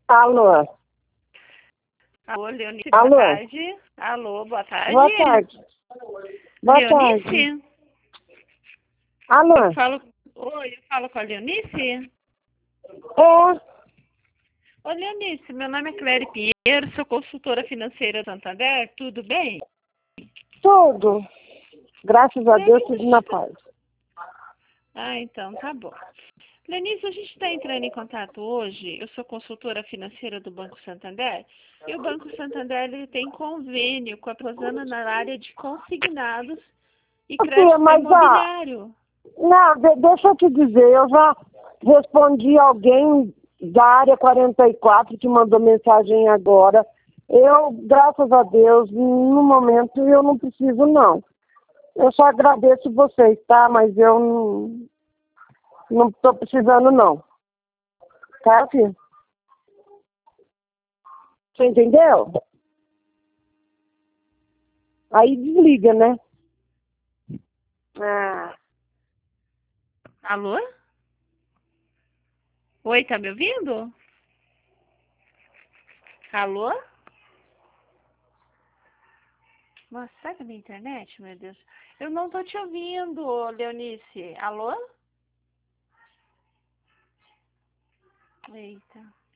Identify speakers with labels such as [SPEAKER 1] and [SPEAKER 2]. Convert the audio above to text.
[SPEAKER 1] Alô?
[SPEAKER 2] Alô, Leonice,
[SPEAKER 1] Alô?
[SPEAKER 2] boa tarde. Alô, boa tarde.
[SPEAKER 1] Boa tarde. Boa
[SPEAKER 2] Leonice?
[SPEAKER 1] tarde. Alô?
[SPEAKER 2] Oi, eu falo com a Leonice?
[SPEAKER 1] É,
[SPEAKER 2] Ô, Leonice, meu nome é Cléry Pinheiro, sou consultora financeira Santander, tudo bem?
[SPEAKER 1] tudo. Graças a Deus, tudo na paz.
[SPEAKER 2] Ah, então, tá bom. Leonice, a gente está entrando em contato hoje, eu sou consultora financeira do Banco Santander, e o Banco Santander ele tem convênio com a Prosana na área de consignados e crédito
[SPEAKER 1] Mas,
[SPEAKER 2] imobiliário.
[SPEAKER 1] não, deixa eu te dizer, eu já respondi alguém da área 44 que mandou mensagem agora. Eu, graças a Deus, no momento eu não preciso, não. Eu só agradeço vocês, tá? Mas eu não estou precisando, não. Tá, filho? Você entendeu? Aí desliga, né? Ah,
[SPEAKER 2] Alô? Oi, tá me ouvindo? Alô? Nossa, será que é minha internet, meu Deus? Eu não tô te ouvindo, Leonice. Alô? Eita.